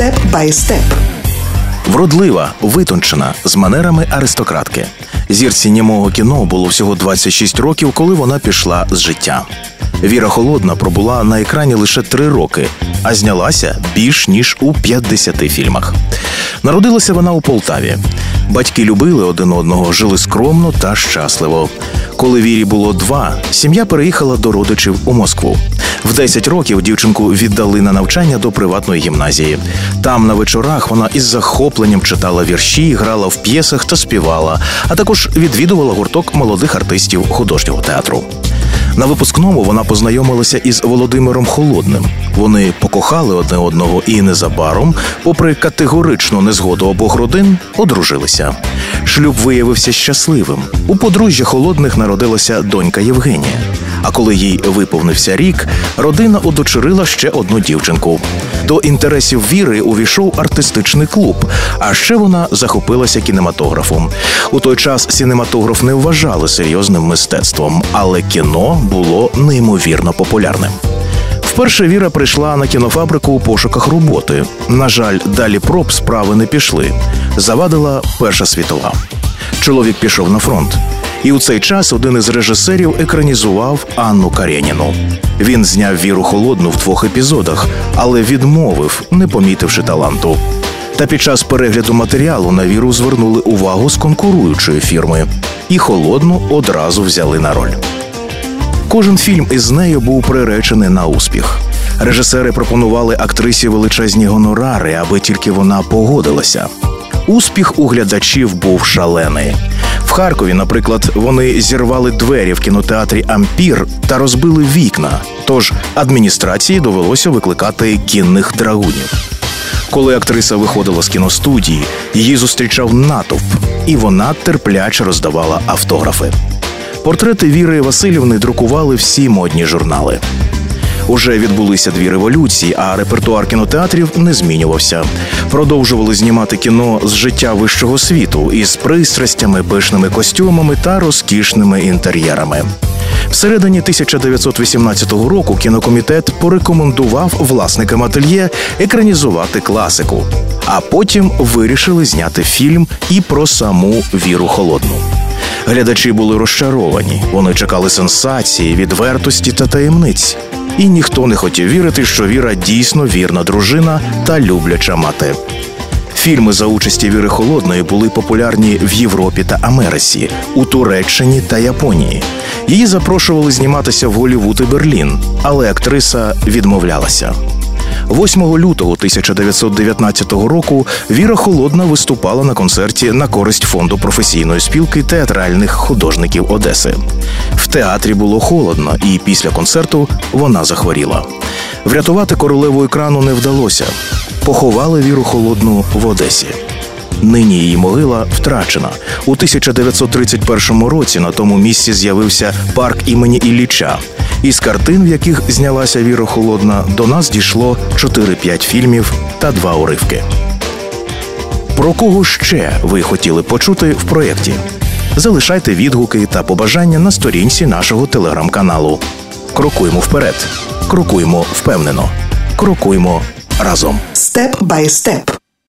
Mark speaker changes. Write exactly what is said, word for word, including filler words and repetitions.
Speaker 1: Степ бай степ.
Speaker 2: Вродлива, витончена, з манерами аристократки. Зірці німого кіно було всього двадцять шість років, коли вона пішла з життя. Віра Холодна пробула на екрані лише три роки, а знялася більш ніж у п'ятдесяти фільмах. Народилася вона у Полтаві. Батьки любили один одного, жили скромно та щасливо. Коли Вірі було два, сім'я переїхала до родичів у Москву. В десять років дівчинку віддали на навчання до приватної гімназії. Там на вечорах вона із захопленням читала вірші, грала в п'єсах та співала, а також відвідувала гурток молодих артистів художнього театру. На випускному вона познайомилася із Володимиром Холодним. Вони покохали одне одного і незабаром, попри категоричну незгоду обох родин, одружилися. Шлюб виявився щасливим. У подружжя Холодних народилася донька Євгенія. А коли їй виповнився рік, родина удочерила ще одну дівчинку. До інтересів Віри увійшов артистичний клуб, а ще вона захопилася кінематографом. У той час кінематограф не вважали серйозним мистецтвом, але кіно було неймовірно популярним. Вперше Віра прийшла на кінофабрику у пошуках роботи. На жаль, далі проб справи не пішли. Завадила Перша світова. Чоловік пішов на фронт. І у цей час один із режисерів екранізував Анну Кареніну. Він зняв Віру Холодну в двох епізодах, але відмовив, не помітивши таланту. Та під час перегляду матеріалу на Віру звернули увагу з конкуруючої фірми. І Холодну одразу взяли на роль. Кожен фільм із нею був приречений на успіх. Режисери пропонували актрисі величезні гонорари, аби тільки вона погодилася. Успіх у глядачів був шалений. В Харкові, наприклад, вони зірвали двері в кінотеатрі «Ампір» та розбили вікна, тож адміністрації довелося викликати кінних драгунів. Коли актриса виходила з кіностудії, її зустрічав натовп, і вона терпляче роздавала автографи. Портрети Віри Василівни друкували всі модні журнали. Уже відбулися дві революції, а репертуар кінотеатрів не змінювався. Продовжували знімати кіно з життя вищого світу із пристрастями, пишними костюмами та розкішними інтер'єрами. Всередині тисяча дев'ятсот вісімнадцятого року кінокомітет порекомендував власникам ательє екранізувати класику. А потім вирішили зняти фільм і про саму Віру Холодну. Глядачі були розчаровані, вони чекали сенсації, відвертості та таємниць. І ніхто не хотів вірити, що Віра дійсно вірна дружина та любляча мати. Фільми за участі Віри Холодної були популярні в Європі та Америці, у Туреччині та Японії. Її запрошували зніматися в Голлівуд і Берлін, але актриса відмовлялася. восьмого лютого тисяча дев'ятсот дев'ятнадцятого року Віра Холодна виступала на концерті на користь фонду професійної спілки театральних художників Одеси. В театрі було холодно, і після концерту вона захворіла. Врятувати королеву екрану не вдалося. Поховали Віру Холодну в Одесі. Нині її могила втрачена. У тисяча дев'ятсот тридцять першому році на тому місці з'явився парк імені Ілліча. Із картин, в яких знялася Віра Холодна, до нас дійшло чотири-п'ять фільмів та два уривки. Про кого ще ви хотіли почути в проєкті? Залишайте відгуки та побажання на сторінці нашого телеграм-каналу. Крокуємо вперед. Крокуємо впевнено. Крокуємо разом.
Speaker 1: Степ бай степ.